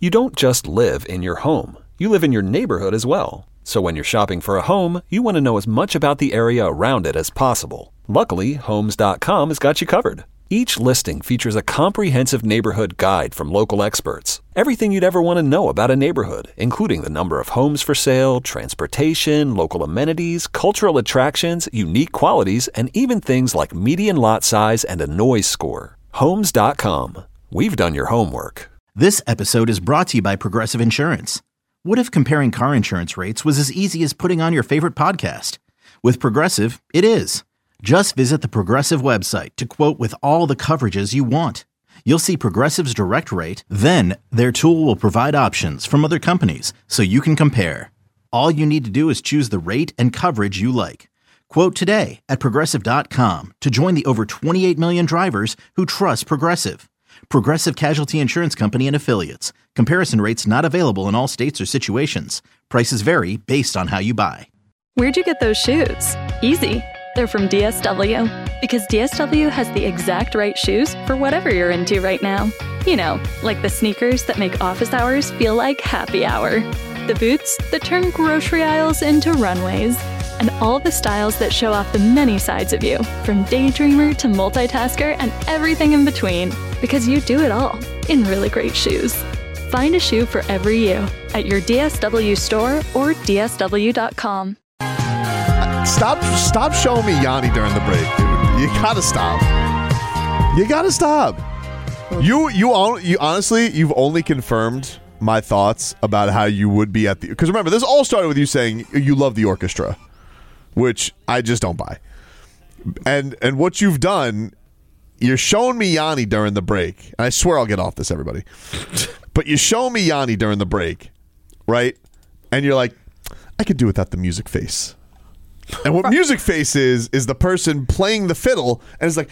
You don't just live in your home. You live in your neighborhood as well. So when you're shopping for a home, you want to know as much about the area around it as possible. Luckily, Homes.com has got you covered. Each listing features a comprehensive neighborhood guide from local experts. Everything you'd ever want to know about a neighborhood, including the number of homes for sale, transportation, local amenities, cultural attractions, unique qualities, and even things like median lot size and a noise score. Homes.com. We've done your homework. This episode is brought to you by Progressive Insurance. What if comparing car insurance rates was as easy as putting on your favorite podcast? With Progressive, it is. Just visit the Progressive website to quote with all the coverages you want. You'll see Progressive's direct rate, then their tool will provide options from other companies so you can compare. All you need to do is choose the rate and coverage you like. Quote today at Progressive.com to join the over 28 million drivers who trust Progressive. Progressive Casualty Insurance Company and Affiliates. Comparison rates not available in all states or situations. Prices vary based on how you buy. Where'd you get those shoes? Easy. They're from DSW. Because DSW has the exact right shoes for whatever you're into right now. You know, like the sneakers that make office hours feel like happy hour. The boots that turn grocery aisles into runways. And all the styles that show off the many sides of you, from daydreamer to multitasker and everything in between. Because you do it all in really great shoes. Find a shoe for every you at your DSW store or DSW.com. Stop showing me Yanni during the break, dude. You gotta stop. You gotta stop. You honestly, you've only confirmed my thoughts about how you would be at the... Because remember, this all started with you saying you love the orchestra, which I just don't buy. And what you've done, you're showing me Yanni during the break. And I swear I'll get off this, everybody. But you're showing me Yanni during the break, right? And you're like, I could do without the music face. And what music face is the person playing the fiddle, and it's like...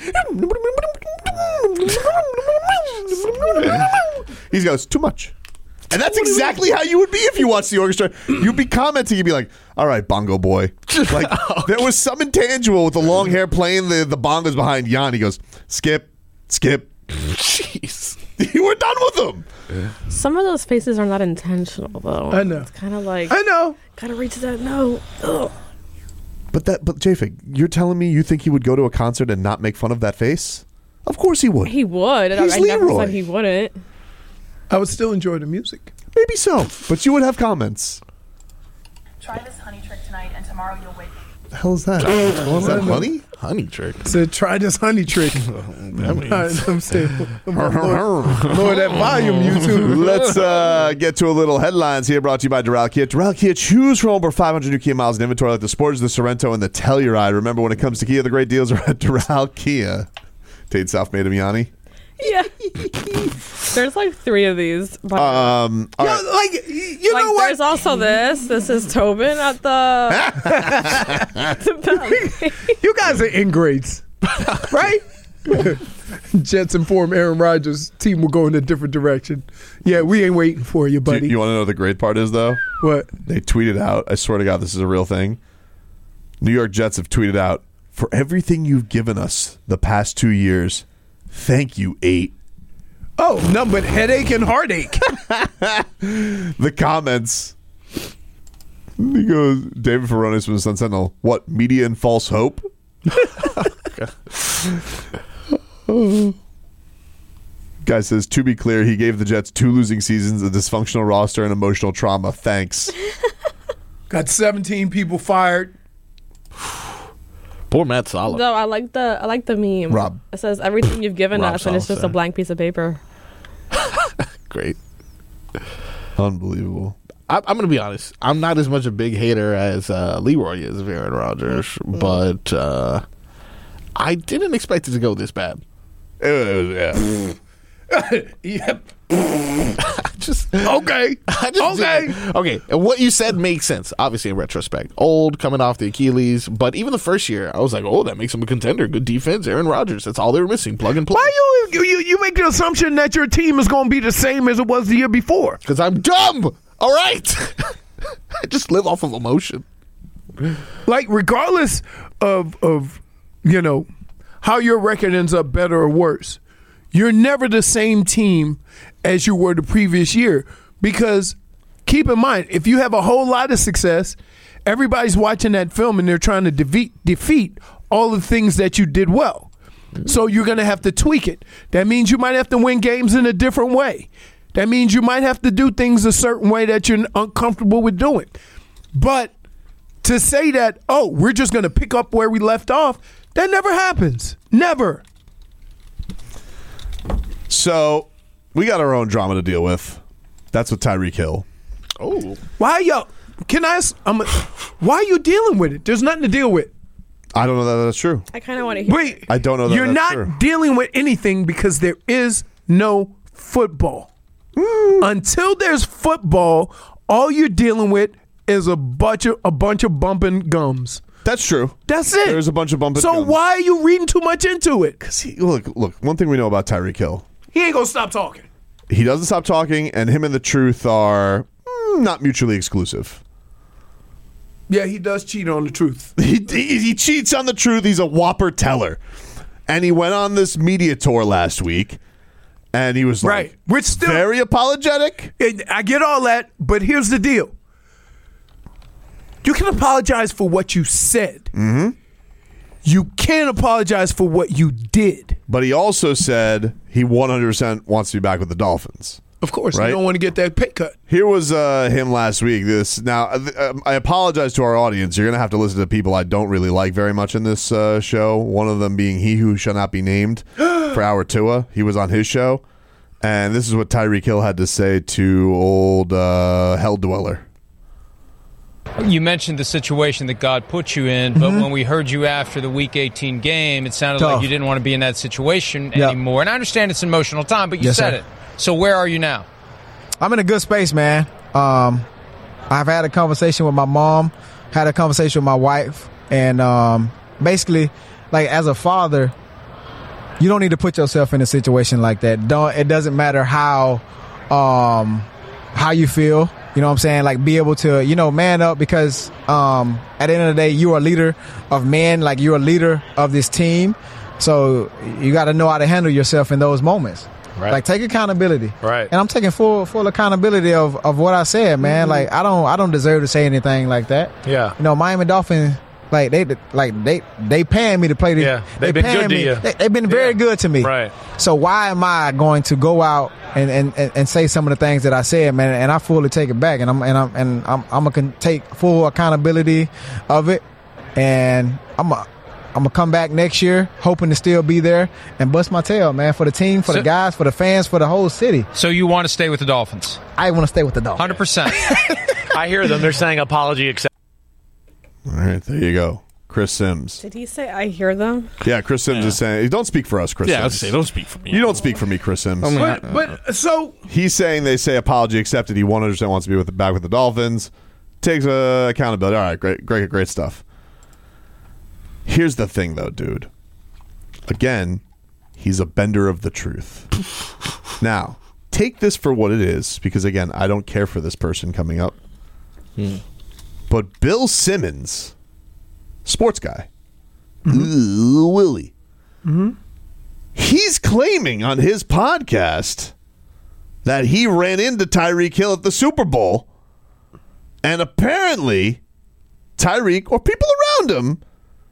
He goes, too much. And that's exactly how you would be if you watched the orchestra. You'd be commenting, you'd be like, all right, bongo boy. Like, there was some intangible with the long hair playing the bongos behind Jan. He goes, skip. Jeez. You were done with them. Some of those faces are not intentional, though. I know. It's kind of like... I know. Gotta reach that note. Ugh. But J-Fig, you're telling me you think he would go to a concert and not make fun of that face? Of course he would. He would. He's I never Leroy. said he wouldn't. I would still enjoy the music. Maybe so, but you would have comments. Try this honey trick tonight, and tomorrow you'll wake. The hell is that? Is that honey? Honey trick. Said, try this honey trick. I'm saying, lower that volume, YouTube. Let's get to a little headlines here, brought to you by Doral Kia. Doral Kia, choose from over 500 new Kia miles in inventory like the Sportage, the Sorento, and the Telluride. Remember, when it comes to Kia, the great deals are at Doral Kia. Tate South made him Yanni. Yeah. There's like 3 of these. But All right. Like, you know what? There's also this. This is Tobin at the... You guys are ingrates, right? Jets informed Aaron Rodgers' team will go in a different direction. Yeah, we ain't waiting for you, buddy. You want to know what the great part is, though? What? They tweeted out, I swear to God, this is a real thing. New York Jets have tweeted out, for everything you've given us the past 2 years, thank you, 8. Oh, no, but headache and heartache. The comments. He goes, David Furones from the Sun Sentinel, what, media and false hope? Guy says, to be clear, he gave the Jets 2 losing seasons, a dysfunctional roster, and emotional trauma. Thanks. Got 17 people fired. Poor Matt Saleh. No, I like the meme. Rob. It says everything you've given Rob us, and it's just a Saleh. blank piece of paper. Great. Unbelievable. I'm going to be honest. I'm not as much a big hater as Leroy is of Aaron Rodgers, but I didn't expect it to go this bad. It was, Yep. Okay. Okay. And what you said makes sense, obviously, in retrospect. Old, coming off the Achilles. But even the first year, I was like, oh, that makes him a contender. Good defense. Aaron Rodgers. That's all they were missing. Plug and play. Why you make the assumption that your team is going to be the same as it was the year before? Because I'm dumb. All right. I just live off of emotion. Like, regardless of how your record ends up better or worse, you're never the same team as you were the previous year. Because keep in mind, if you have a whole lot of success, everybody's watching that film and they're trying to defeat all the things that you did well. So you're going to have to tweak it. That means you might have to win games in a different way. That means you might have to do things a certain way that you're uncomfortable with doing. But to say that, oh, we're just going to pick up where we left off, that never happens. Never. So we got our own drama to deal with. That's with Tyreek Hill. Oh. Why, yo? Can I ask? Why are you dealing with it? There's nothing to deal with. I don't know that that's true. I kind of want to hear. Wait, I don't know that you're that's not true. dealing with anything because there is no football. Until there's football, all you're dealing with is a bunch of bumping gums. That's true. That's it. There's a bunch of bumping So gums. why are you reading too much into it? Look, one thing we know about Tyreek Hill. He ain't gonna stop talking. He doesn't stop talking, and him and the truth are not mutually exclusive. Yeah, he does cheat on the truth. He cheats on the truth. He's a whopper teller. And he went on this media tour last week, and he was Right. We're still very apologetic. I get all that, but here's the deal. You can apologize for what you said. Mm-hmm. You can't apologize for what you did. But he also said he 100% wants to be back with the Dolphins. Of course, Right. you don't want to get that pay cut. Here was him last week. I apologize to our audience. You're going to have to listen to people I don't really like very much in this show. One of them being he who shall not be named for our Tua. He was on his show. And this is what Tyreek Hill had to say to old Hell Dweller. You mentioned the situation that God put you in, but when we heard you after the Week 18 game, it sounded like you didn't want to be in that situation anymore. And I understand it's an emotional time, but you said it. So where are you now? I'm in a good space, man. I've had a conversation with my mom, had a conversation with my wife, and basically, like as a father, you don't need to put yourself in a situation like that. It doesn't matter how you feel. You know what I'm saying? Like, be able to, man up because at the end of the day, you are a leader of men. Like, you're a leader of this team. So you got to know how to handle yourself in those moments. Right. Like, take accountability. Right. And I'm taking full accountability of what I said, man. Like, I don't deserve to say anything like that. Yeah. Miami Dolphins, they paying me to play this. Yeah. They've been good to you. They've been very good to me. Right. So why am I going to go out and say some of the things that I said, man? And I fully take it back, and I'm gonna take full accountability of it, and I'm gonna come back next year, hoping to still be there and bust my tail, man, for the team, for the guys, for the fans, for the whole city. So you want to stay with the Dolphins? I want to stay with the Dolphins. 100%. I hear them. They're saying apology accepted. All right, there you go. Chris Sims. Did he say I hear them? Yeah, Chris Sims is saying, don't speak for us, Chris Sims. I was say, don't speak for me. You don't speak for me, Chris Sims. But so he's saying they say apology accepted. He 100% wants to be back with the Dolphins. Takes accountability. All right, great stuff. Here's the thing, though, dude. Again, he's a bender of the truth. Now, take this for what it is, because, again, I don't care for this person coming up. But Bill Simmons, sports guy, Willie, he's claiming on his podcast that he ran into Tyreek Hill at the Super Bowl, and apparently Tyreek, or people around him,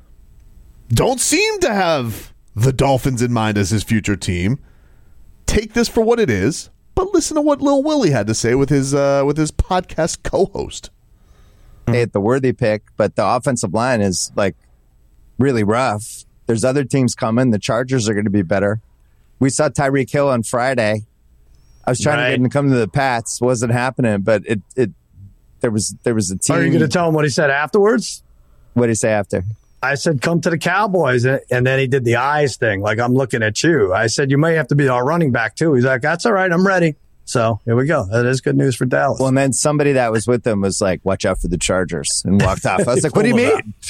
don't seem to have the Dolphins in mind as his future team. Take this for what it is, but listen to what Lil Willie had to say with his podcast co-host. At the worthy pick, but the offensive line is like really rough. There's other teams coming. The Chargers are going to be better. We saw Tyreek Hill on Friday. I was trying to get him to come to the Pats. Wasn't happening, but there was a team. Are you going to tell him what he said afterwards? What did he say after? I said, come to the Cowboys. And then he did the eyes thing. Like, I'm looking at you. I said, you may have to be our running back too. He's like, that's all right. I'm ready. So here we go. That is good news for Dallas. Well, and then somebody that was with them was like, watch out for the Chargers, and walked off. I was like, what do you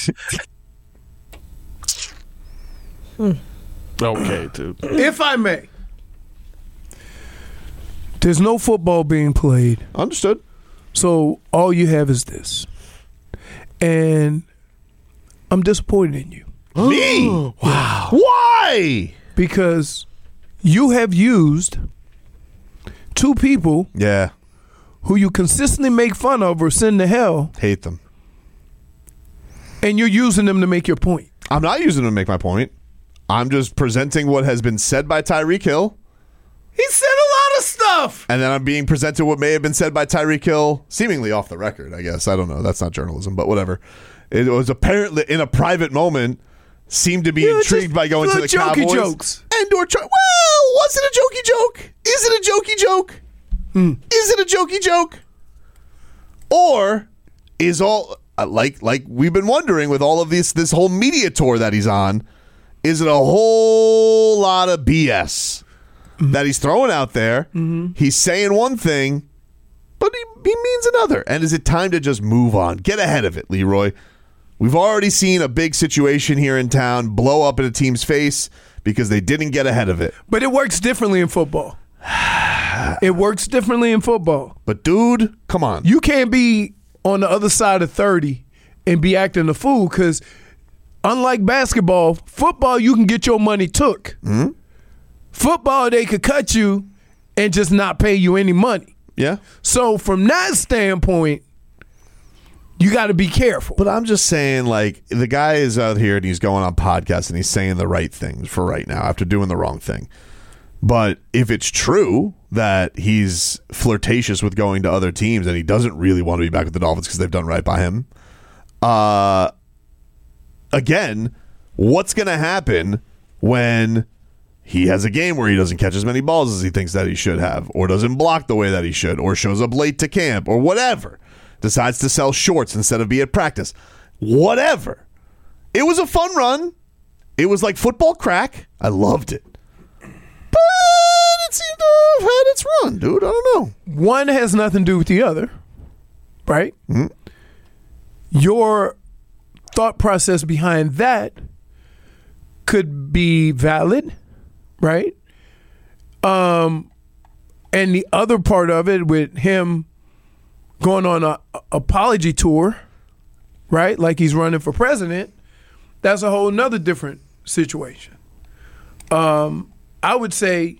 mean? Okay, dude. if I may, there's no football being played. Understood. So all you have is this. And I'm disappointed in you. Me? Wow. Why? Because you have used two people who you consistently make fun of or send to hell. Hate them. And you're using them to make your point. I'm not using them to make my point. I'm just presenting what has been said by Tyreek Hill. He said a lot of stuff. And then I'm being presented what may have been said by Tyreek Hill, seemingly off the record, I guess. I don't know. That's not journalism, but whatever. It was apparently in a private moment, seemed to be intrigued by going to the jokey Cowboys. Jokes. Well, was it a jokey joke? Is it a jokey joke? Is it a jokey joke? Or is all... Like we've been wondering with all of this whole media tour that he's on, is it a whole lot of BS that he's throwing out there? He's saying one thing, but he means another. And is it time to just move on? Get ahead of it, Leroy. We've already seen a big situation here in town blow up in a team's face because they didn't get ahead of it. But it works differently in football. It works differently in football. But, dude, come on. You can't be on the other side of 30 and be acting a fool because unlike basketball, football, you can get your money took. Football, they could cut you and just not pay you any money. Yeah. So from that standpoint, you got to be careful. But I'm just saying, like, the guy is out here and he's going on podcasts and he's saying the right things for right now after doing the wrong thing. But if it's true that he's flirtatious with going to other teams and he doesn't really want to be back with the Dolphins because they've done right by him, again, what's going to happen when he has a game where he doesn't catch as many balls as he thinks that he should have, or doesn't block the way that he should, or shows up late to camp, or whatever, decides to sell shorts instead of be at practice, whatever. It was a fun run. It was like football crack. I loved it. But it seemed to have had its run, dude. I don't know. One has nothing to do with the other, right? Your thought process behind that could be valid, right? And the other part of it with him going on a apology tour, right? Like he's running for president, that's a whole nother different situation. I would say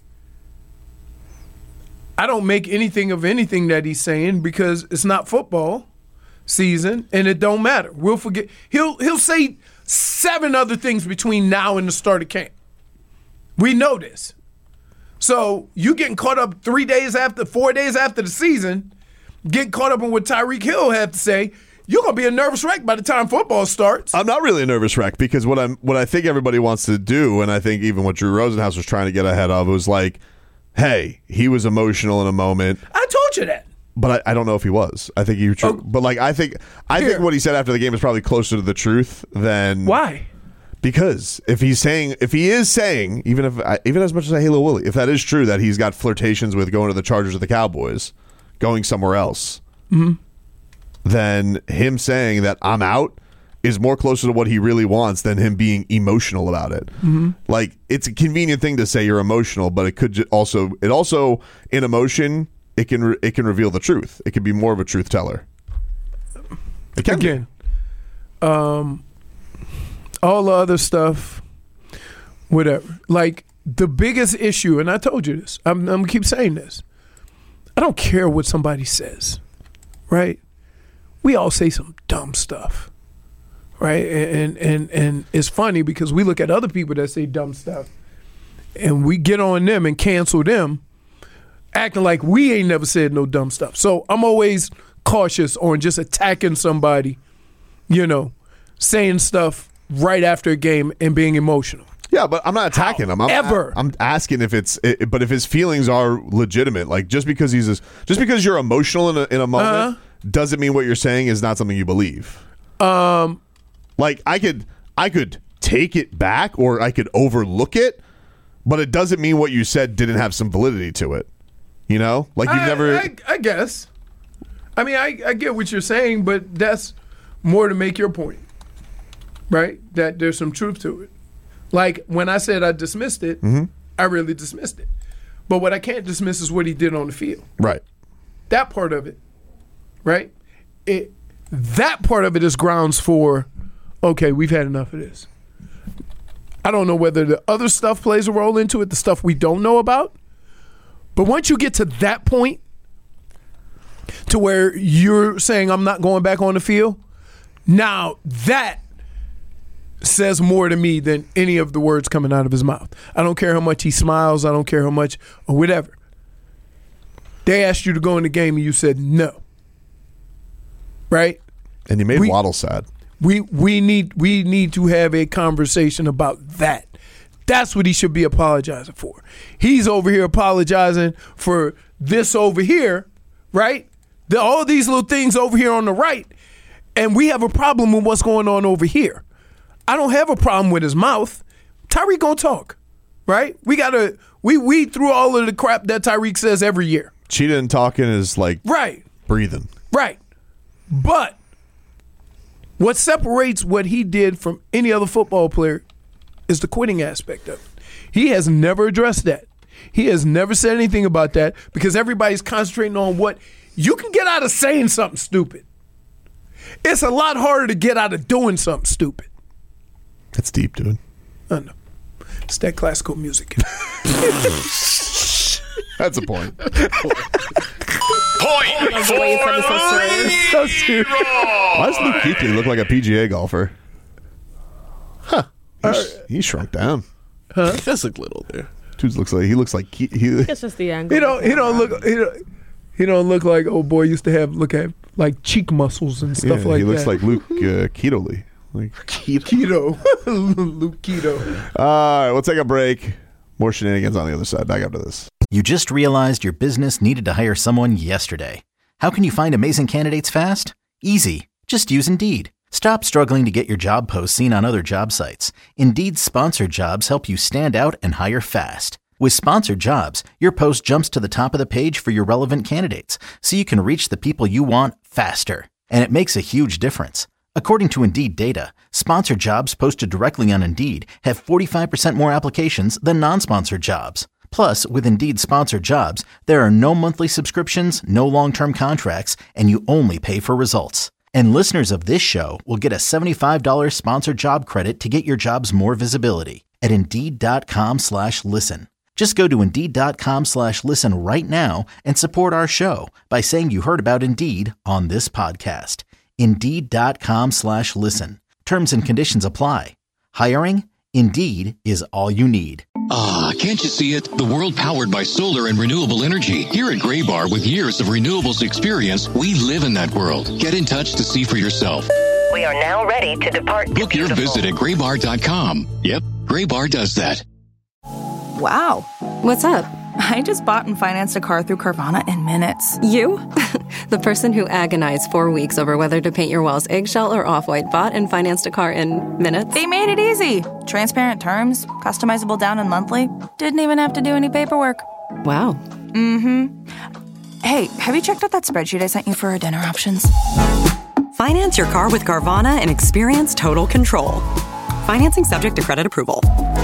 I don't make anything of anything that he's saying because it's not football season and it don't matter. We'll forget. He'll say 7 other things between now and the start of camp. We know this. So you getting caught up 4 days after the season, getting caught up in what Tyreek Hill had to say, you're going to be a nervous wreck by the time football starts. I'm not really a nervous wreck because what I think everybody wants to do, and I think even what Drew Rosenhaus was trying to get ahead of, was like, hey, he was emotional in a moment. I told you that. But I don't know if he was. I think he was true. But like I think what he said after the game is probably closer to the truth than why. Because if he is saying, even as much as I hate Lil Willie, if that is true that he's got flirtations with going to the Chargers or the Cowboys, going somewhere else, then him saying that I'm out is more closer to what he really wants than him being emotional about it. Like, it's a convenient thing to say you're emotional, but it could also in emotion it can reveal the truth. It can be more of a truth teller. It can again. All the other stuff, whatever. Like, the biggest issue, and I told you this, I'm going to keep saying this. I don't care what somebody says, right? We all say some dumb stuff, right? And it's funny because we look at other people that say dumb stuff and we get on them and cancel them, acting like we ain't never said no dumb stuff. So I'm always cautious on just attacking somebody, saying stuff right after a game and being emotional. Yeah, but I'm not attacking him. I'm asking if but if his feelings are legitimate, like just because you're emotional in a moment doesn't mean what you're saying is not something you believe. Like I could take it back or I could overlook it, but it doesn't mean what you said didn't have some validity to it. Like you've never. I guess. I mean, I get what you're saying, but that's more to make your point, right? That there's some truth to it. Like, when I said I dismissed it, I really dismissed it. But what I can't dismiss is what he did on the field. Right. That part of it, right? That part of it is grounds for, okay, we've had enough of this. I don't know whether the other stuff plays a role into it, the stuff we don't know about. But once you get to that point, to where you're saying I'm not going back on the field, now that says more to me than any of the words coming out of his mouth. I don't care how much he smiles. I don't care how much or whatever. They asked you to go in the game and you said no. Right? And you made Waddle sad. We need to have a conversation about that. That's what he should be apologizing for. He's over here apologizing for this over here, right? All these little things over here on the right, and we have a problem with what's going on over here. I don't have a problem with his mouth. Tyreek gonna talk, right? We weed through all of the crap that Tyreek says every year. Cheetah and talking is like breathing. Right. But what separates what he did from any other football player is the quitting aspect of it. He has never addressed that. He has never said anything about that because everybody's concentrating on what you can get out of saying something stupid. It's a lot harder to get out of doing something stupid. That's deep, dude. I know. It's that classical music. That's a point. Point for so serious. Why does Luke Kuechly look like a PGA golfer? Huh. He shrunk down. Huh? He does look little there. Dude looks like he It's just the angle. He don't look like old boy used to look at like cheek muscles and stuff like that. He looks like Luke Keto. Like Keto. Luke Keto. All right, we'll take a break. More shenanigans on the other side. Back after this. You just realized your business needed to hire someone yesterday. How can you find amazing candidates fast? Easy. Just use Indeed. Stop struggling to get your job posts seen on other job sites. Indeed's sponsored jobs help you stand out and hire fast. With sponsored jobs, your post jumps to the top of the page for your relevant candidates, so you can reach the people you want faster. And it makes a huge difference. According to Indeed data, sponsored jobs posted directly on Indeed have 45% more applications than non-sponsored jobs. Plus, with Indeed sponsored jobs, there are no monthly subscriptions, no long-term contracts, and you only pay for results. And listeners of this show will get a $75 sponsored job credit to get your jobs more visibility at Indeed.com/listen. Just go to Indeed.com/listen right now and support our show by saying you heard about Indeed on this podcast. Indeed.com/listen. Terms and conditions apply. Hiring? Indeed is all you need. Ah, can't you see it? The world powered by solar and renewable energy. Here at Graybar, with years of renewables experience, we live in that world. Get in touch to see for yourself. We are now ready to depart. Book your visit at Graybar.com. Yep, Graybar does that. Wow. What's up? I just bought and financed a car through Carvana in minutes. You? The person who agonized 4 weeks over whether to paint your walls eggshell or off-white bought and financed a car in minutes? They made it easy. Transparent terms, customizable down and monthly. Didn't even have to do any paperwork. Wow. Mm-hmm. Hey, have you checked out that spreadsheet I sent you for our dinner options? Finance your car with Carvana and experience total control. Financing subject to credit approval.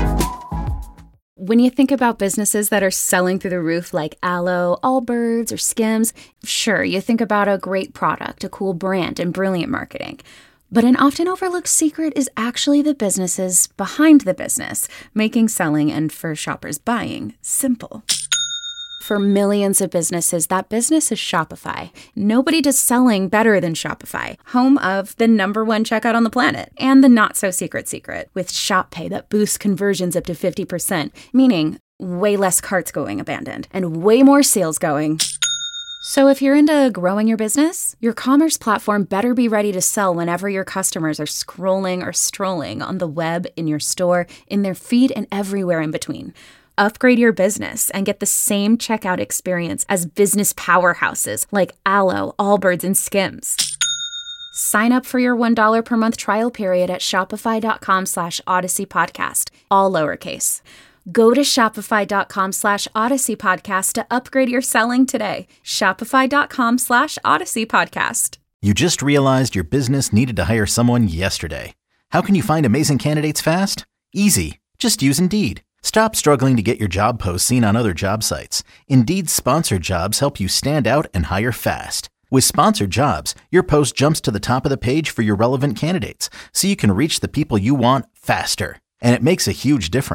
When you think about businesses that are selling through the roof like Aloe, Allbirds, or Skims, sure, you think about a great product, a cool brand, and brilliant marketing. But an often overlooked secret is actually the businesses behind the business, making selling and for shoppers buying simple. For millions of businesses, that business is Shopify. Nobody does selling better than Shopify, home of the #1 checkout on the planet, and the not-so-secret secret, with Shop Pay that boosts conversions up to 50%, meaning way less carts going abandoned, and way more sales going. So if you're into growing your business, your commerce platform better be ready to sell whenever your customers are scrolling or strolling on the web, in your store, in their feed, and everywhere in between. Upgrade your business and get the same checkout experience as business powerhouses like Aloe, Allbirds, and Skims. Sign up for your $1 per month trial period at shopify.com/Odyssey Podcast, all lowercase. Go to shopify.com/Odyssey Podcast to upgrade your selling today. Shopify.com/Odyssey Podcast. You just realized your business needed to hire someone yesterday. How can you find amazing candidates fast? Easy. Just use Indeed. Stop struggling to get your job posts seen on other job sites. Indeed's sponsored jobs help you stand out and hire fast. With sponsored jobs, your post jumps to the top of the page for your relevant candidates, so you can reach the people you want faster. And it makes a huge difference.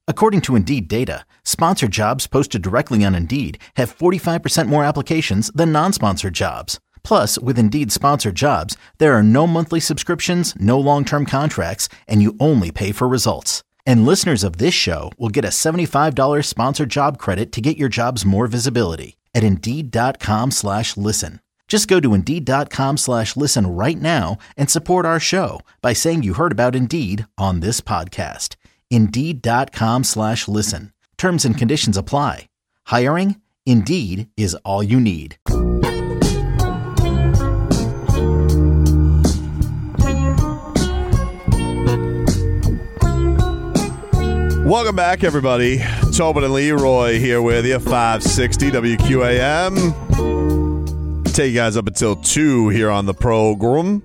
According to Indeed data, sponsored jobs posted directly on Indeed have 45% more applications than non-sponsored jobs. Plus, with Indeed sponsored jobs, there are no monthly subscriptions, no long-term contracts, and you only pay for results. And listeners of this show will get a $75 sponsored job credit to get your jobs more visibility at Indeed.com/listen. Just go to Indeed.com/listen right now and support our show by saying you heard about Indeed on this podcast. Indeed.com/listen. Terms and conditions apply. Hiring? Indeed is all you need. Welcome back, everybody. Tobin and Leroy here with you, 560 WQAM. Take you guys up until 2 here on the program.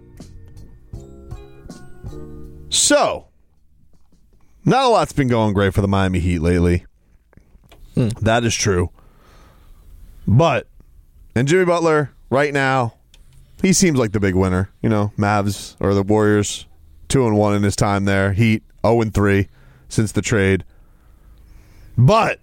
So, not a lot's been going great for the Miami Heat lately. That is true. But, and Jimmy Butler, right now, he seems like the big winner. You know, Mavs or the Warriors, 2-1 in his time there. Heat, 0-3 since the trade. But,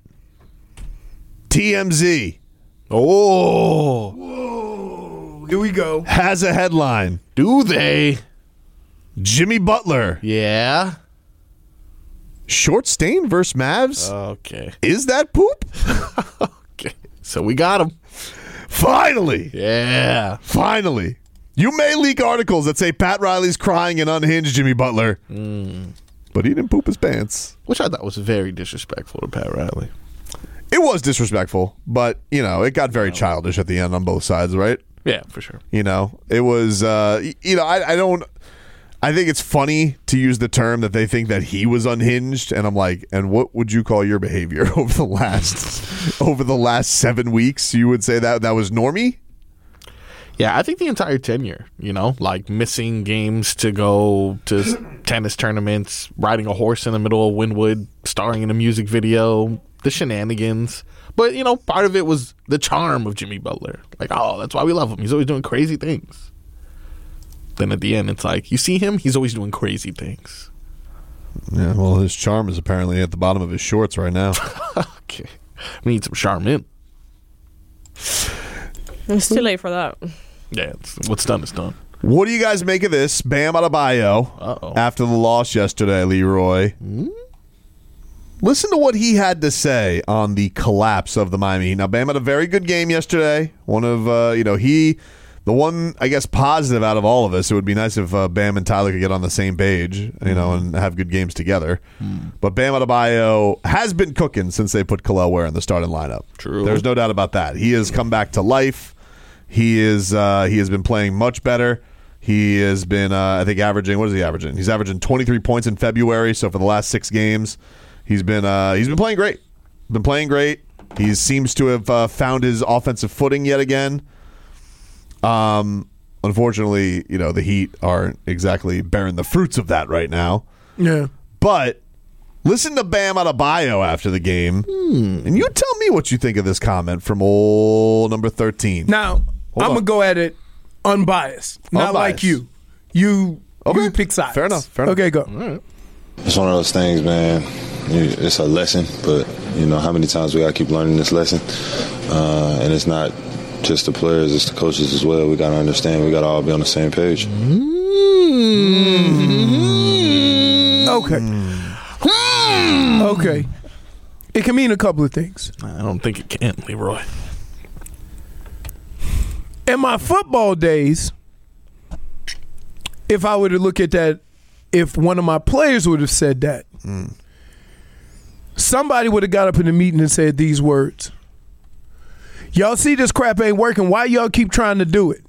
TMZ. Oh. Whoa. Here we go. Has a headline. Do they? Jimmy Butler. Yeah. Short stain versus Mavs? Okay. Is that poop? Okay. So we got him. Finally. Yeah. Finally. You may leak articles that say Pat Riley's crying and unhinged Jimmy Butler. But he didn't poop his pants. Which I thought was very disrespectful to Pat Riley. It was disrespectful, but, you know, it got very childish at the end on both sides, right? Yeah, for sure. You know, it was, you know, I think it's funny to use the term that they think that he was unhinged, and I'm like, and what would you call your behavior over the last 7 weeks? You would say that was normie? Yeah, I think the entire tenure, you know, like missing games to go to tennis tournaments, riding a horse in the middle of Wynwood, starring in a music video, the shenanigans. But, you know, part of it was the charm of Jimmy Butler. Like, oh, that's why we love him. He's always doing crazy things. Then at the end, it's like, you see him, he's always doing crazy things. Yeah, well, his charm is apparently at the bottom of his shorts right now. Okay. We need some charmin. It's too late for that. Yeah, what's done is done. What do you guys make of this? Bam Adebayo after the loss yesterday, Leroy. Listen to what he had to say on the collapse of the Miami Heat. Now, Bam had a very good game yesterday. One of, the one, I guess, positive out of all of us. It would be nice if Bam and Tyler could get on the same page, you know, and have good games together. But Bam Adebayo has been cooking since they put Kel'el Ware in the starting lineup. True. There's no doubt about that. He has come back to life. He has been playing much better. He has been, I think, averaging. What is he averaging? He's averaging 23 points in February. So for the last 6 games, he's been playing great. Been playing great. He seems to have found his offensive footing yet again. Unfortunately, you know, the Heat aren't exactly bearing the fruits of that right now. Yeah. But listen to Bam Adebayo after the game, and you tell me what you think of this comment from old number 13. Now, I'm going to go at it unbiased. Not like you. You pick sides. Fair enough. Okay, go. All right. It's one of those things, man. It's a lesson, but, you know, how many times we got to keep learning this lesson? And it's not just the players, it's the coaches as well. We got to understand. We got to all be on the same page. Okay. Okay. It can mean a couple of things. I don't think it can, Leroy. In my football days, if I were to look at that, if one of my players would have said that, somebody would have got up in the meeting and said these words. Y'all see this crap ain't working. Why y'all keep trying to do it?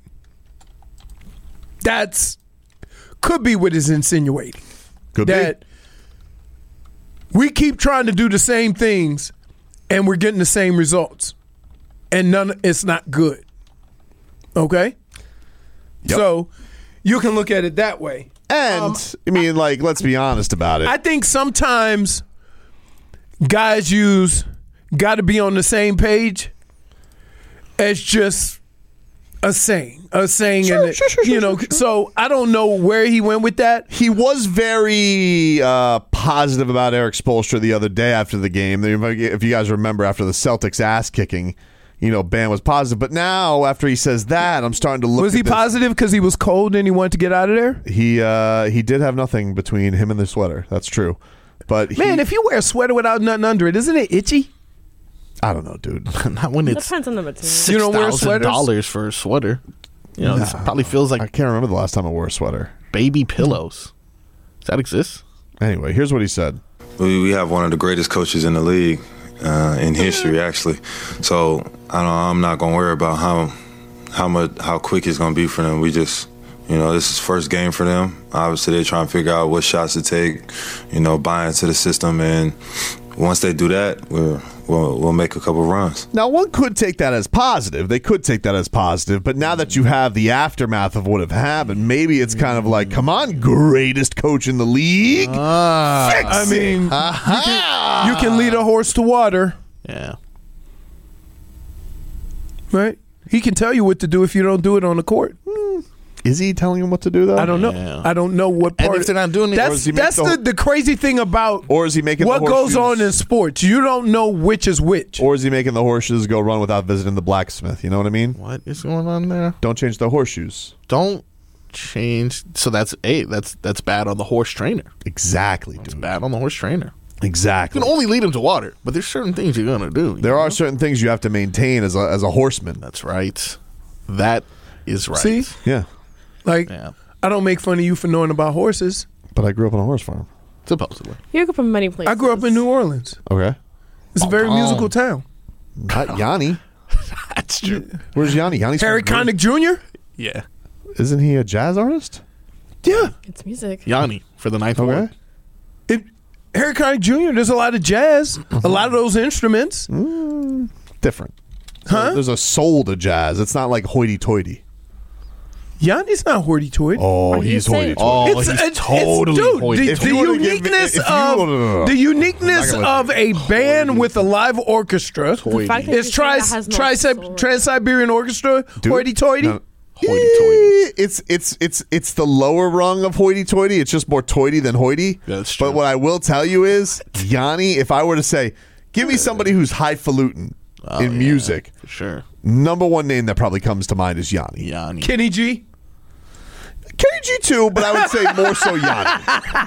That's could be what is insinuating. Could that we keep trying to do the same things and we're getting the same results. And it's not good. Okay? Yep. So you can look at it that way. And, I mean, like, let's be honest about it. I think sometimes guys use got to be on the same page as just a saying, sure. So I don't know where he went with that. He was very positive about Eric Spoelstra the other day after the game. If you guys remember, after the Celtics ass kicking, Bam was positive. But now, after he says that, I'm starting to look. Was he positive because he was cold and he wanted to get out of there? He did have nothing between him and the sweater. That's true. But if you wear a sweater without nothing under it, isn't it itchy? I don't know, dude. Not when it's depends on the material. You don't wear sweaters? $6,000 for a sweater. It probably feels like I can't remember the last time I wore a sweater. Baby pillows. Does that exist? Anyway, here's what he said. We have one of the greatest coaches in the league in history, actually. So I'm not gonna worry about how quick it's gonna be for them. We just, this is first game for them. Obviously, they're trying to figure out what shots to take. Buy into the system, and once they do that, we'll make a couple runs. Now, one could take that as positive. They could take that as positive. But now that you have the aftermath of what have happened, maybe it's kind of like, come on, greatest coach in the league. You can lead a horse to water. Yeah. Right? He can tell you what to do if you don't do it on the court. Is he telling him what to do, though? I don't know. Yeah. I don't know what part. And if they're not doing it, that's the crazy thing about or is he making what goes on in sports. You don't know which is which. Or is he making the horseshoes go run without visiting the blacksmith? You know what I mean? What is going on there? Don't change the horseshoes. Don't change. So that's bad on the horse trainer. Exactly, It's dude. bad on the horse trainer. Exactly. You can only lead him to water, but there's certain things you're gonna do. There are certain things you have to maintain as a horseman. That's right. That is right. See? Yeah. I don't make fun of you for knowing about horses. But I grew up on a horse farm. Supposedly. You grew up in many places. I grew up in New Orleans. Okay. It's a very musical town. Not Yanni. That's true. Where's Yanni? Yanni's Harry Connick Jr.? Yeah. Isn't he a jazz artist? Yeah. It's music. Yanni for the ninth award. Harry Connick Jr., there's a lot of jazz. A lot of those instruments. Different. Huh? There's a soul to jazz. It's not like hoity-toity. Yanni's not hoity-toity. Oh, he's hoity-toity. Oh, he's totally hoity-toity. The uniqueness of a band with a live orchestra is Trans-Siberian Orchestra hoity-toity. No. It's the lower rung of hoity-toity. It's just more toity than hoity. That's true. But what I will tell you is, Yanni, if I were to say, give me somebody who's highfalutin in music, for sure. Number one name that probably comes to mind is Yanni. Kenny G? Kenny G too, but I would say more so Yanni.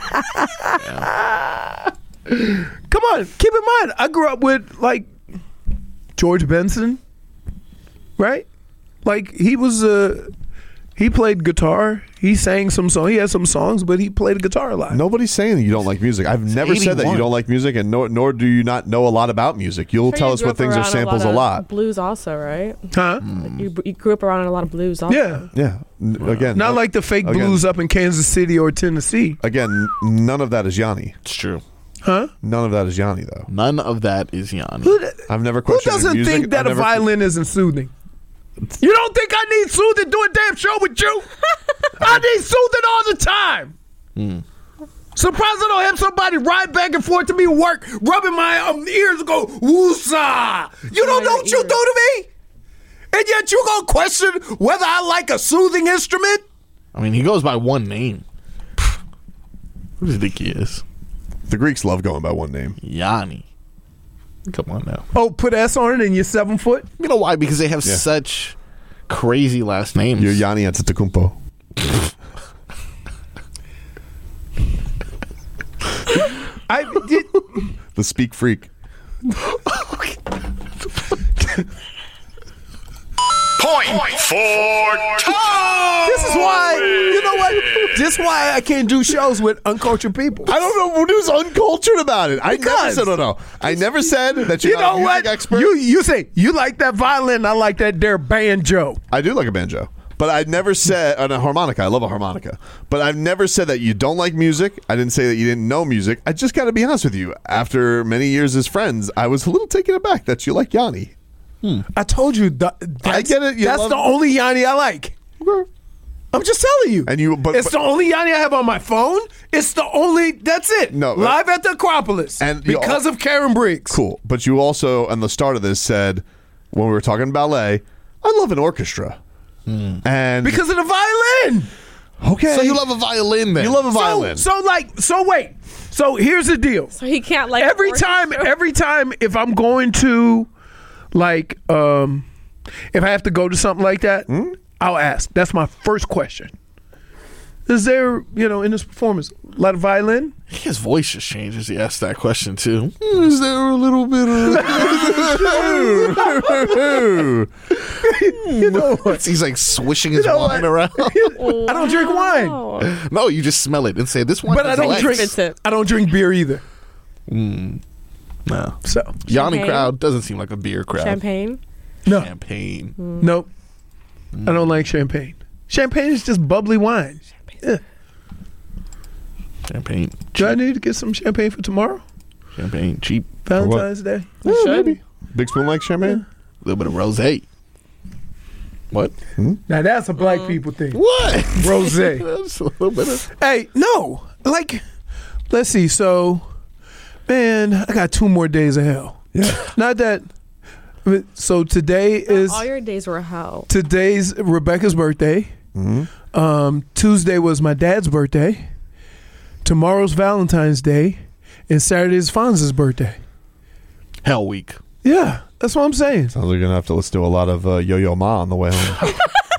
Come on, keep in mind, I grew up with George Benson, right? He was he played guitar. He sang some songs. He had some songs, but he played a guitar a lot. Nobody's saying that you don't like music. I've never said that you don't like music, and nor do you not know a lot about music. You'll tell us what things are samples a lot. Blues also, right? Huh? You grew up around a lot of blues also. Yeah. Again, not like the fake blues up in Kansas City or Tennessee. Again, none of that is Yanni. It's true. Huh? None of that is Yanni, though. None of that is Yanni. I've never Who questioned doesn't music. think that a violin isn't soothing? You don't think I need soothing to do a damn show with you? I need soothing all the time. Surprised I don't have somebody ride back and forth to me work, rubbing my ears and go, woosah. You don't know what you do to me? And yet you gonna question whether I like a soothing instrument? I mean, he goes by one name. Who do you think he is? The Greeks love going by one name. Yanni. Come on now. Oh, put S on it and you're 7 foot? You know why? Because they have such crazy last names. You're Yanni Antetokounmpo. The Speak Freak. Point for Tom. This is why, you know what? This is why I can't do shows with uncultured people. I don't know who's uncultured about it. I never said that you're not a music expert. You say, you like that violin, I like that there banjo. I do like a banjo. But I never said, and a harmonica, I love a harmonica. But I've never said that you don't like music. I didn't say that you didn't know music. I just got to be honest with you. After many years as friends, I was a little taken aback that you like Yanni. I told you, I get it. That's the only Yanni I like. I'm just telling you. It's the only Yanni I have on my phone. It's the only, that's it. No, Live at the Acropolis. And because of Karen Briggs. Cool. But you also, on the start of this, said, when we were talking ballet, I love an orchestra. And because of the violin. Okay. So you love a violin then? You love a violin. So wait. So here's the deal. So he can't like every time if I'm going to like if I have to go to something like that, I'll ask. That's my first question. Is there, in this performance, a lot of violin? His voice just changes. He asks that question too. Is there a little bit of? He's like swishing his wine around. I don't drink wine. No, you just smell it and say this one. But I don't drink. I don't drink beer either. No. So Yanni crowd doesn't seem like a beer crowd. Champagne? No. Champagne. Nope. I don't like champagne. Champagne is just bubbly wine. Yeah. Champagne. Do I need to get some champagne for tomorrow? Champagne cheap. Valentine's Day. Yeah, maybe. Big Spoon like champagne? A little bit of rosé. What? Now that's a black people thing. What? Rosé. That's a little bit of. Hey, no. Like, let's see. So, man, I got 2 more days of hell. Yeah. Not that. So today is. All your days were hell. Today's Rebecca's birthday. Tuesday was my dad's birthday. Tomorrow's Valentine's Day, and Saturday is Fonz's birthday. Hell week. Yeah, that's what I'm saying. Sounds like you're gonna have to listen to a lot of Yo-Yo Ma on the way home.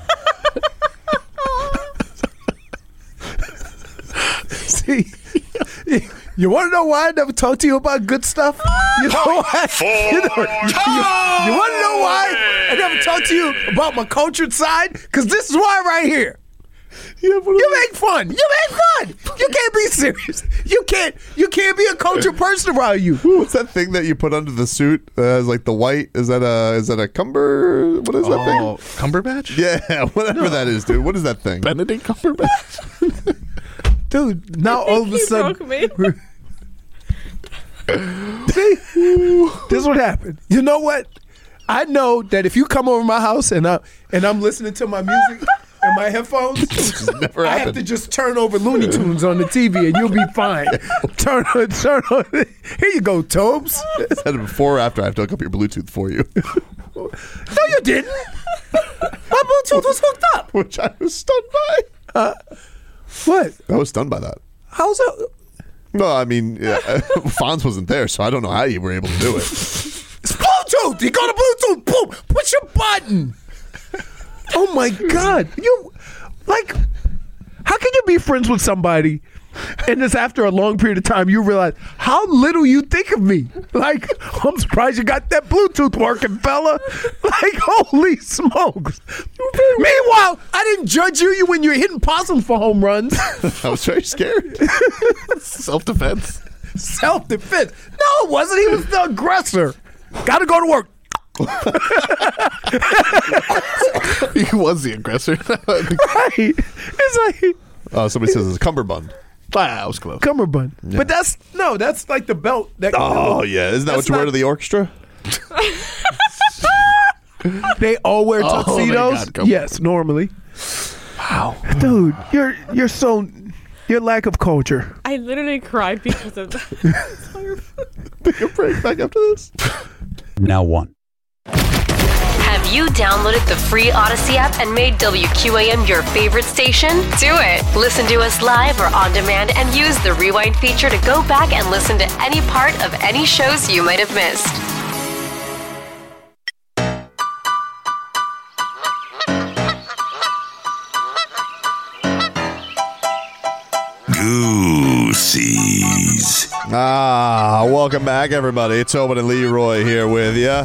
See, you want to know why I never talk to you about good stuff? You know why? You want to know why I never talk to you about my cultured side? Because this is why right here. You make fun. You can't be serious. You can't be a cultured person around you. What's that thing that you put under the suit? As like the white? Is that a cumber? What is that thing? Cumberbatch? Yeah, whatever that is, dude. What is that thing? Benedict Cumberbatch. Dude, now all of a sudden. Broke me. See, this is what happened. You know what? I know that if you come over my house and I'm listening to my music in my headphones, I have to just turn over Looney Tunes on the TV and you'll be fine. Turn on. Here you go, Tobes. Is that before or after I have to hook up your Bluetooth for you? No, you didn't. My Bluetooth was hooked up. Which I was stunned by. What? I was stunned by that. How's that? No, I mean, Fonz wasn't there, so I don't know how you were able to do it. It's Bluetooth. You go to Bluetooth. Boom. Push your button. Oh my God. How can you be friends with somebody and just after a long period of time you realize how little you think of me? Like, I'm surprised you got that Bluetooth working, fella. Like, holy smokes. Meanwhile, I didn't judge you when you were hitting possums for home runs. I was very scared. Self-defense. Self-defense. No, it wasn't. He was the aggressor. Gotta go to work. He was the aggressor. Right. It's like. Somebody says it's a cummerbund. I was close. Cummerbund. Yeah. But that's like the belt. Oh, yeah. Isn't that what you wear to the orchestra? They all wear tuxedos? Yes, normally. Wow. Dude, your lack of culture. I literally cried because of that. Take a break back after this. Now one. Have you downloaded the free Odyssey app and made WQAM your favorite station? Do it. Listen to us live or on demand and use the rewind feature to go back and listen to any part of any shows you might have missed. Goosies. Welcome back, everybody. It's Tobin and Leroy here with you.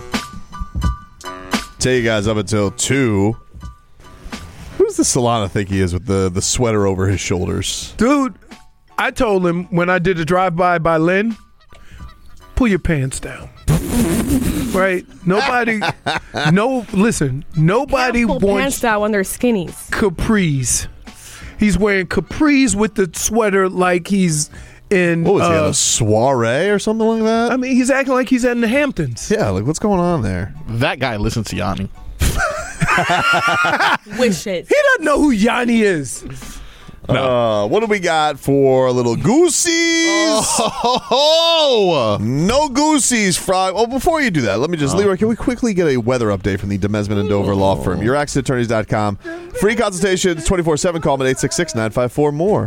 Take you guys up until 2. Who does the Solana think he is with the sweater over his shoulders? Dude, I told him when I did a drive-by by Lynn, pull your pants down. Right? Nobody, nobody pull wants pants down when they're skinnies. Capris. He's wearing capris with the sweater like he's in. What was he at a soiree or something like that? I mean, he's acting like he's in the Hamptons. Yeah, like what's going on there? That guy listens to Yanni. Wish it. He doesn't know who Yanni is. What do we got for little goosies? No goosies, Frog. Oh, before you do that, let me just, Leroy, can we quickly get a weather update from the Demesman and Dover Law Firm? YourAccentAttorneys.com. Free consultation, 24/7. Call them at 866-954-MORE.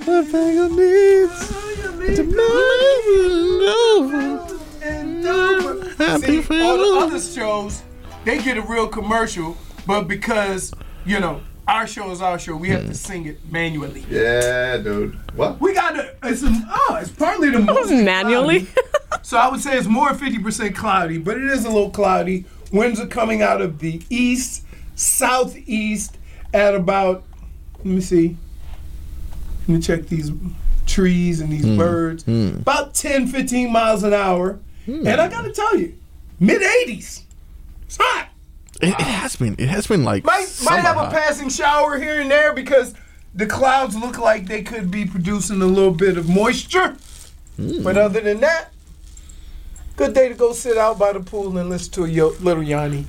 See, all the other shows, they get a real commercial, but because, our show is our show, we have to sing it manually. Yeah, dude. What? We got to, it's partly the most manually. So I would say it's more than 50% cloudy, but it is a little cloudy. Winds are coming out of the east, southeast at about, let me check these trees and these birds. About 10, 15 miles an hour. And I got to tell you, mid-80s. It's hot. It has been. It has been like might have a passing shower here and there because the clouds look like they could be producing a little bit of moisture. But other than that, good day to go sit out by the pool and listen to a little Yanni.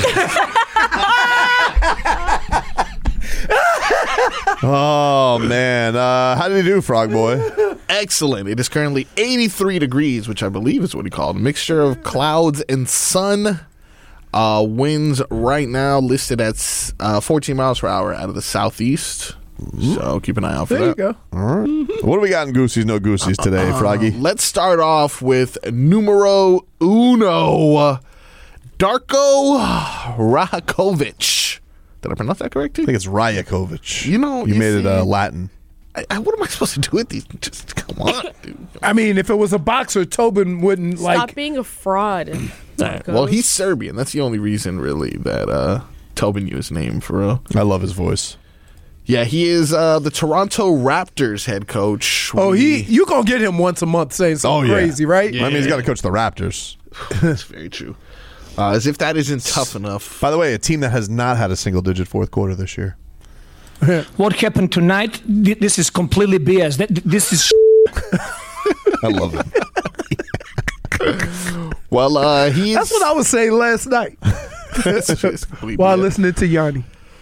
Oh, man. How did he do, Frog Boy? Excellent. It is currently 83 degrees, which I believe is what he called. A mixture of clouds and sun. Winds right now listed at 14 miles per hour out of the southeast. So keep an eye out for that. There you go. All right. What do we got in Goosies, no Goosies today, Froggy? Let's start off with numero uno, Darko Rajakovic. Did I pronounce that correctly? I think it's Rajakovic. You made it Latin. What am I supposed to do with these? Just come on, dude. I mean, if it was a boxer, Tobin wouldn't Stop being a fraud. Well, he's Serbian. That's the only reason, really, that Tobin knew his name for real. I love his voice. Yeah, he is the Toronto Raptors head coach. You gonna get him once a month saying something crazy, right? Yeah. I mean, he's got to coach the Raptors. That's very true. As if that isn't tough enough. By the way, a team that has not had a single-digit fourth quarter this year. What happened tonight? This is completely BS. This is. I love it. Well, that's what I was saying last night while listening to Yanni.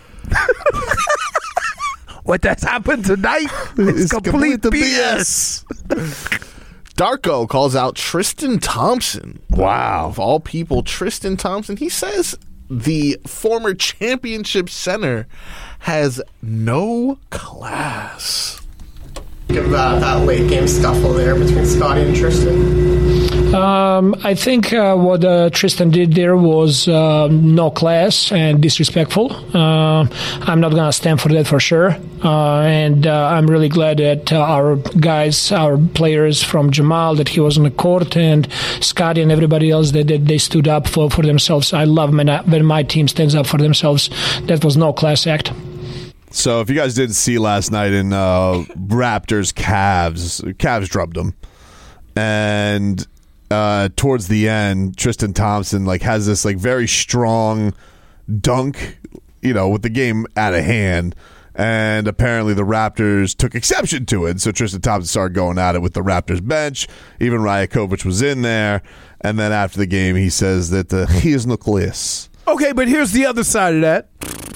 What that's happened tonight is complete BS. Darko calls out Tristan Thompson. Wow. Of all people, Tristan Thompson. He says the former championship center has no class. Of that late game scuffle there between Scotty and Tristan? I think what Tristan did there was no class and disrespectful. I'm not going to stand for that for sure. And I'm really glad that our guys, our players from Jamal, that he was on the court, and Scotty and everybody else, that they stood up for themselves. I love when my team stands up for themselves. That was no class act. So if you guys didn't see last night in Raptors Cavs drubbed them, and towards the end, Tristan Thompson has this very strong dunk, with the game out of hand, and apparently the Raptors took exception to it. So Tristan Thompson started going at it with the Raptors bench. Even Rajakovic was in there, and then after the game, he says that he is no class. Okay, but here's the other side of that.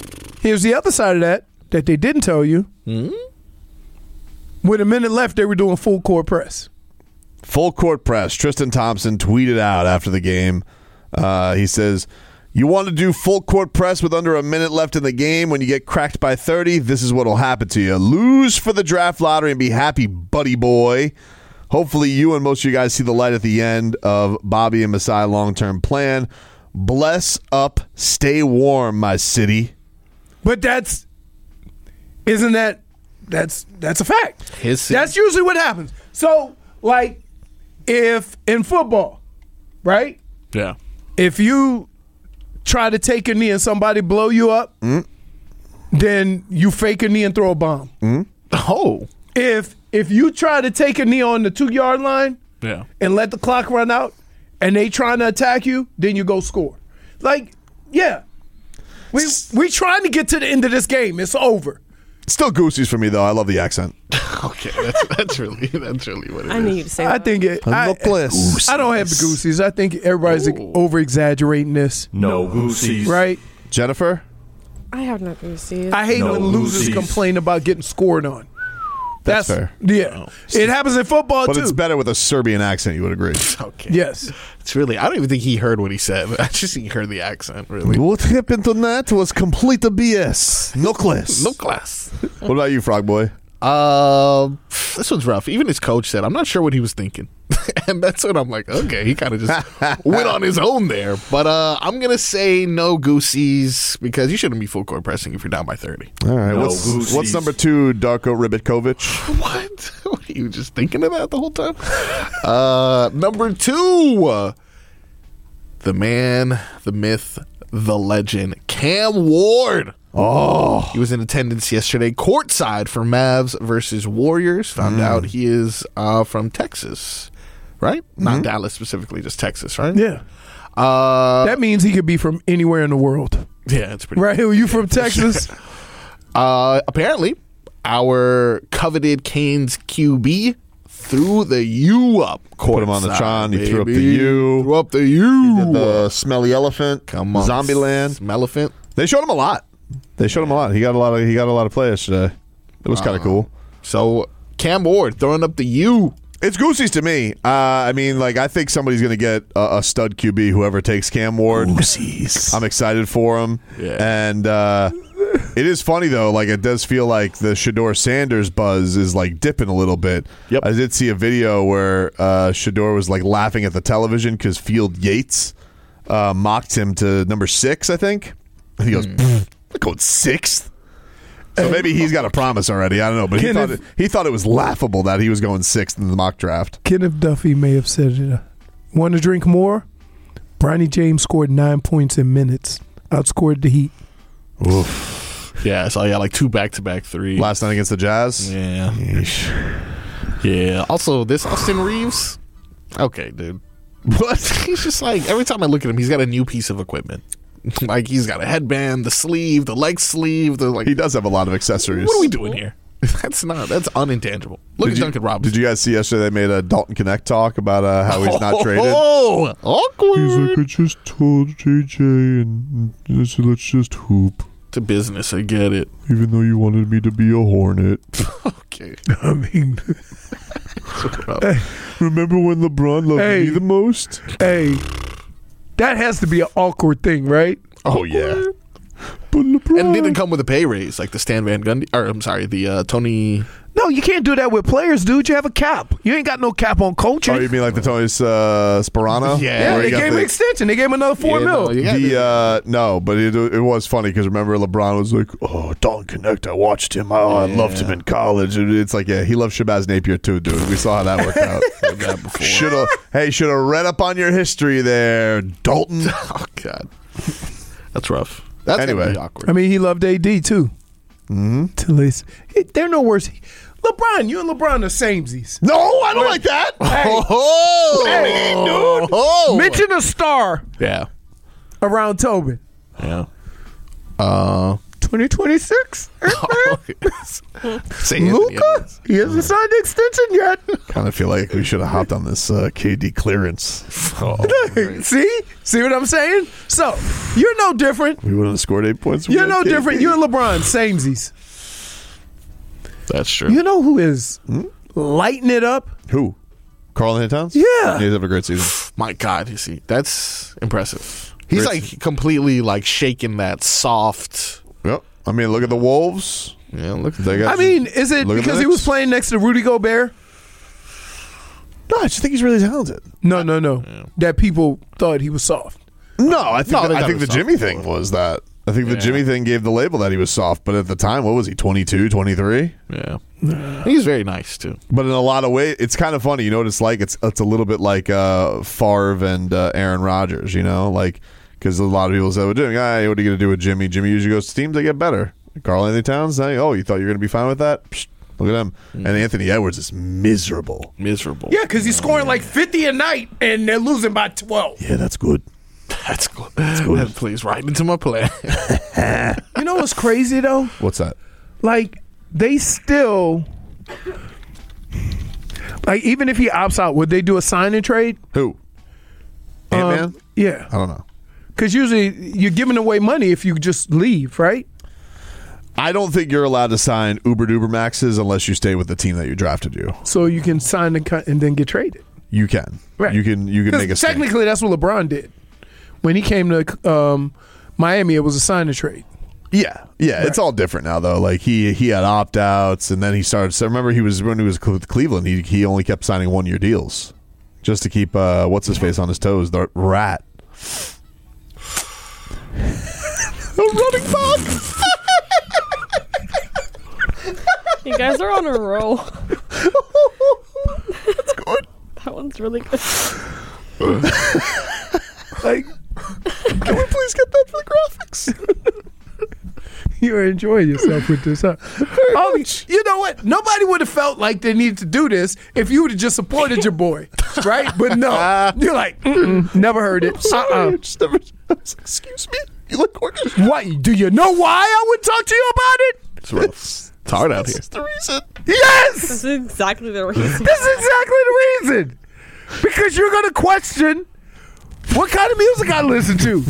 That they didn't tell you. With a minute left, they were doing full court press. Full court press. Tristan Thompson tweeted out after the game. He says, "You want to do full court press with under a minute left in the game when you get cracked by 30? This is what will happen to you. Lose for the draft lottery and be happy, buddy boy. Hopefully you and most of you guys see the light at the end of Bobby and Masai long-term plan. Bless up. Stay warm, my city." But that's a fact. That's usually what happens. So, if in football, right? Yeah. If you try to take a knee and somebody blow you up, then you fake a knee and throw a bomb. Oh. If you try to take a knee on the 2-yard line and let the clock run out and they trying to attack you, then you go score. We trying to get to the end of this game. It's over. Still Goosies for me, though. I love the accent. Okay, that's really what it is. I knew you'd say that. I think I don't have the Goosies. I think everybody's over-exaggerating this. No Goosies. Right? Jennifer? I have no goosies. I hate when losers complain about getting scored on. That's fair. Yeah. It happens in football, but too. it's better with a Serbian accent, you would agree. Okay. Yes. It's really, I don't even think he heard what he said. I just think he heard the accent, really. What happened tonight was complete BS. No class. No class. What about you, Frog Boy? This one's rough. Even his coach said, I'm not sure what he was thinking. And that's when I'm like, okay, he kind of just went on his own there. But I'm going to say no goosies because you shouldn't be full court pressing if you're down by 30. All right. What's number 2, Darko Ribitkovic? What? What are you just thinking of that the whole time? Number 2, the man, the myth, the legend, Cam Ward. Oh. He was in attendance yesterday courtside for Mavs versus Warriors. Found out he is from Texas, right? Not Dallas specifically, just Texas, right? Yeah. That means he could be from anywhere in the world. Yeah, it's pretty right. Are you from Texas? Apparently, our coveted Canes QB threw the U up. Put him on the Tron. He threw up the U. Threw up the U. He did the smelly elephant. Come on, Zombieland. Smellephant. They showed him a lot. He got a lot of plays today. It was kind of cool. So Cam Ward throwing up the U. It's goosies to me. I mean, I think somebody's going to get a stud QB, whoever takes Cam Ward. Goosies. I'm excited for him. Yeah. And it is funny, though. It does feel like the Shedeur Sanders buzz is, dipping a little bit. Yep. I did see a video where Shedeur was, laughing at the television because Field Yates mocked him to number 6, I think. And he goes, I'm going 6th? So maybe he's got a promise already. I don't know. But he thought it was laughable that he was going 6th in the mock draft. Kenneth Duffy may have said it. Want to drink more? Bronny James scored 9 points in minutes. Outscored the Heat. Oof. Yeah, so I got 2 back-to-back threes. Last night against the Jazz? Yeah. Yeesh. Yeah. Also, this Austin Reeves? Okay, dude. What? He's just every time I look at him, he's got a new piece of equipment. He's got a headband, the sleeve, the leg sleeve. He does have a lot of accessories. What are we doing here? That's unintangible. Look at Duncan Robinson. Did you guys see yesterday they made a Dalton Connect talk about how he's not traded? Oh, awkward. He's like, I just told JJ and let's just hoop. It's a business, I get it. Even though you wanted me to be a Hornet. Okay. I mean, hey, remember when LeBron loved me the most? Hey. That has to be an awkward thing, right? Oh, yeah. But LeBron. And it didn't come with a pay raise like the Stan Van Gundy. Or, I'm sorry, the Tony. No, you can't do that with players, dude. You have a cap. You ain't got no cap on coaching. Oh, you mean like the Tony Sparano? Yeah, they gave him an extension. They gave him another $4 million. No, but it was funny because remember LeBron was like, oh, Dalton Connect, I watched him. I loved him in college. It's he loved Shabazz Napier too, dude. We saw how that worked out. Should have read up on your history there, Dalton. Oh, God. That's rough. That's anyway. Awkward. I mean, he loved AD too. Mm-hmm. They're no worse. LeBron, you and LeBron are samesies. No, I don't like that. Hey, dude. Oh. Mention a star. Yeah. Around Tobin. Yeah. 2026. Luka, he hasn't signed the extension yet. Kind of feel like we should have hopped on this KD clearance. See what I'm saying? So you're no different. We would have scored 8 points. You're no different. You and LeBron, samesies. That's true. You know who is lighting it up? Who? Karl-Anthony Towns? Yeah. He's having a great season. My God, you see, that's impressive. He's completely shaking that soft. Yep. I mean, look at the Wolves. Yeah, look. They got. Is it because he was playing next to Rudy Gobert? No, I just think he's really talented. No. Yeah. That people thought he was soft. No, I think the Jimmy thing was that. I think the Jimmy thing gave the label that he was soft, but at the time, what was he, 22, 23? Yeah. He's very nice, too. But in a lot of ways, it's kind of funny. You know what it's like? It's a little bit like Favre and Aaron Rodgers, because a lot of people say, what are you going to do with Jimmy? Jimmy usually goes to teams that get better. Karl-Anthony Towns, you thought you were going to be fine with that? Psh, look at him. And Anthony Edwards is miserable. Yeah, because he's scoring 50 a night, and they're losing by 12. Yeah, that's good. That's good. That plays right into my plan. You know what's crazy, though? What's that? They still... even if he opts out, would they do a sign and trade? Who? Ant-Man? Yeah. I don't know. Because usually you're giving away money if you just leave, right? I don't think you're allowed to sign Uber Duber Maxes unless you stay with the team that you drafted you. So you can sign and then get traded. You can. Right. You can make a stink. Technically, that's what LeBron did. When he came to Miami, it was a sign and trade. Yeah. Right. It's all different now, though. Like, he had opt-outs, and then he started. So remember, when he was with Cleveland, he only kept signing one-year deals just to keep, what's-his-face on his toes, the rat. A running back! You guys are on a roll. That's good. That one's really good. Like, can we please get that for the graphics? You're enjoying yourself with this, huh? Oh, you know what? Nobody would have felt like they needed to do this if you would have just supported your boy, right? But no, you're like, never heard it. Just never. Excuse me. You look gorgeous. Why? Do you know why I would talk to you about it? It's rough. It's hard out here. That's the reason. Yes! This is exactly the reason. This is exactly the reason. Because you're going to question what kind of music I listen to.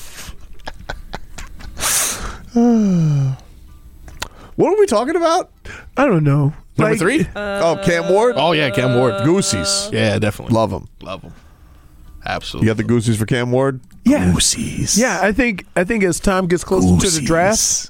What are we talking about? I don't know. Number 3? Cam Ward? Oh, yeah, Cam Ward. Goosies. Yeah, definitely. Love him. Absolutely. You got the Goosies for Cam Ward? Yeah. Goosies. Yeah, I think as time gets closer to the draft,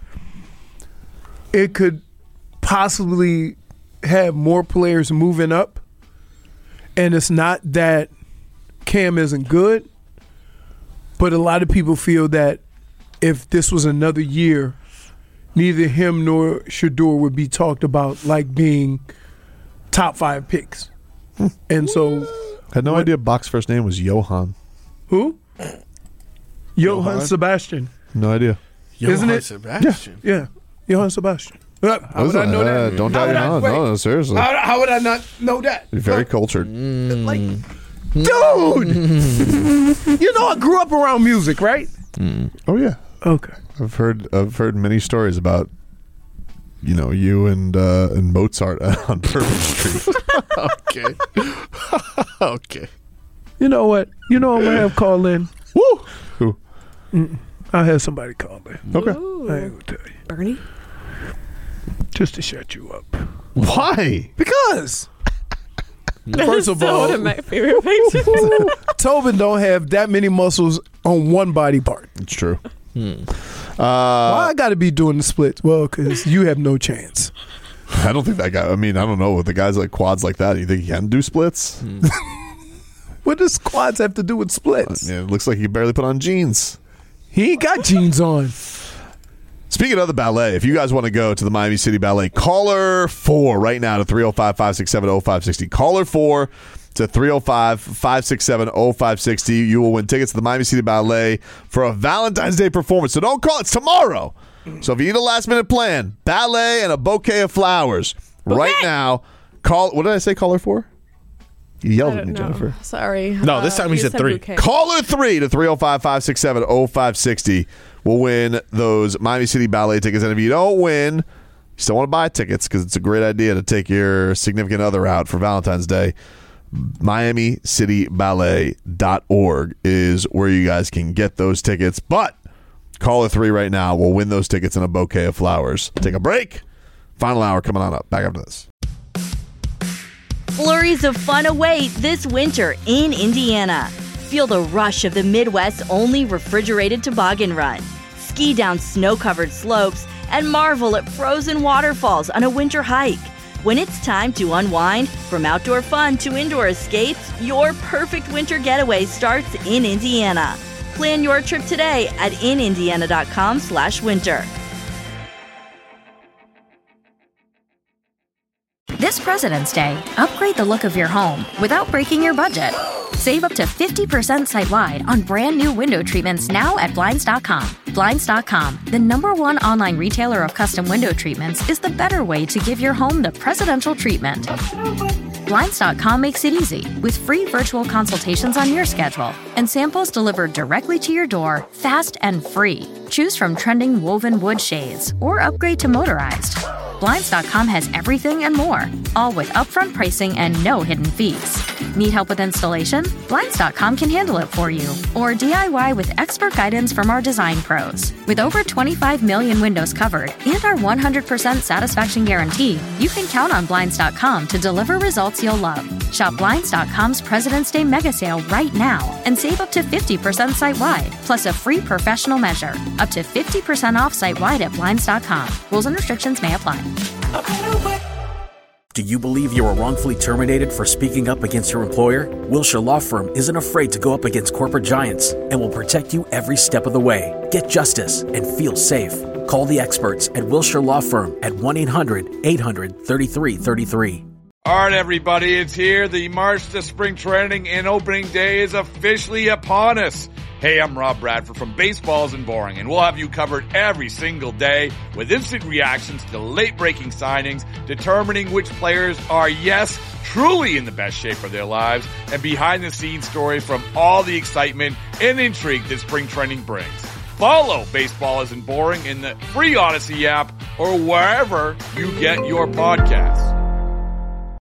it could possibly have more players moving up. And it's not that Cam isn't good, but a lot of people feel that if this was another year, neither him nor Shedeur would be talked about like being top 5 picks. And so... I had no idea Bach's first name was Johann. Who? Johann Sebastian. No idea. Isn't it? Sebastian. Yeah. Johann Sebastian. How would I know that? Don't doubt Johann. No, seriously. How would I not know that? You're very cultured. Like, dude! You know I grew up around music, right? Oh, yeah. Okay. I've heard many stories about, you and Mozart on Bourbon Street. Okay. Okay. You know what? You know I'm going to have call in? Woo! Who? I'll have somebody call in. Okay. I ain't going to tell you. Bernie? Just to shut you up. Why? Because... First of all, one of my favorite pictures. Tobin don't have that many muscles on one body part. It's true. Why I got to be doing the splits? Well, because you have no chance. I don't think that guy. I mean, I don't know. With the guys like quads like that, you think he can do splits? What does quads have to do with splits? It looks like he barely put on jeans. He ain't got jeans on. Speaking of the ballet, if you guys want to go to the Miami City Ballet, caller 4 right now to 305-567-0560. Caller 4 to 305-567-0560. You will win tickets to the Miami City Ballet for a Valentine's Day performance. So don't call. It's tomorrow. So if you need a last-minute plan, ballet and a bouquet of flowers right now. Call. What did I say caller 4? You yelled at me, Jennifer. Sorry. No, this time he said 3. Bouquet. Caller 3 to 305-567-0560 will win those Miami City Ballet tickets. And if you don't win, you still want to buy tickets because it's a great idea to take your significant other out for Valentine's Day. MiamiCityBallet.org is where you guys can get those tickets. But caller 3 right now will win those tickets and a bouquet of flowers. Take a break. Final hour coming on up. Back after this. Flurries of fun await this winter in Indiana. Feel the rush of the Midwest's only refrigerated toboggan run. Ski down snow-covered slopes and marvel at frozen waterfalls on a winter hike. When it's time to unwind, from outdoor fun to indoor escapes, your perfect winter getaway starts in Indiana. Plan your trip today at inindiana.com/winter. This President's Day, upgrade the look of your home without breaking your budget. Save up to 50% site-wide on brand new window treatments now at Blinds.com. Blinds.com, the #1 online retailer of custom window treatments, is the better way to give your home the presidential treatment. Blinds.com makes it easy with free virtual consultations on your schedule and samples delivered directly to your door, fast and free. Choose from trending woven wood shades or upgrade to motorized. Blinds.com has everything and more, all with upfront pricing and no hidden fees. Need help with installation? Blinds.com can handle it for you. Or DIY with expert guidance from our design pros. With over 25 million windows covered and our 100% satisfaction guarantee, you can count on Blinds.com to deliver results you'll love. Shop Blinds.com's President's Day mega sale right now and save up to 50% site-wide, plus a free professional measure. Up to 50% off site-wide at Blinds.com. Rules and restrictions may apply. Do you believe you were wrongfully terminated for speaking up against your employer? Wilshire Law Firm isn't afraid to go up against corporate giants and will protect you every step of the way. Get justice and feel safe. Call the experts at Wilshire Law Firm at 1-800-800-3333. All right, everybody, it's here. The March to Spring Training and Opening Day is officially upon us. Hey, I'm Rob Bradford from Baseball Isn't Boring, and we'll have you covered every single day with instant reactions to late-breaking signings, determining which players are, yes, truly in the best shape of their lives, and behind-the-scenes stories from all the excitement and intrigue that spring training brings. Follow Baseball Isn't Boring in the free Odyssey app or wherever you get your podcasts.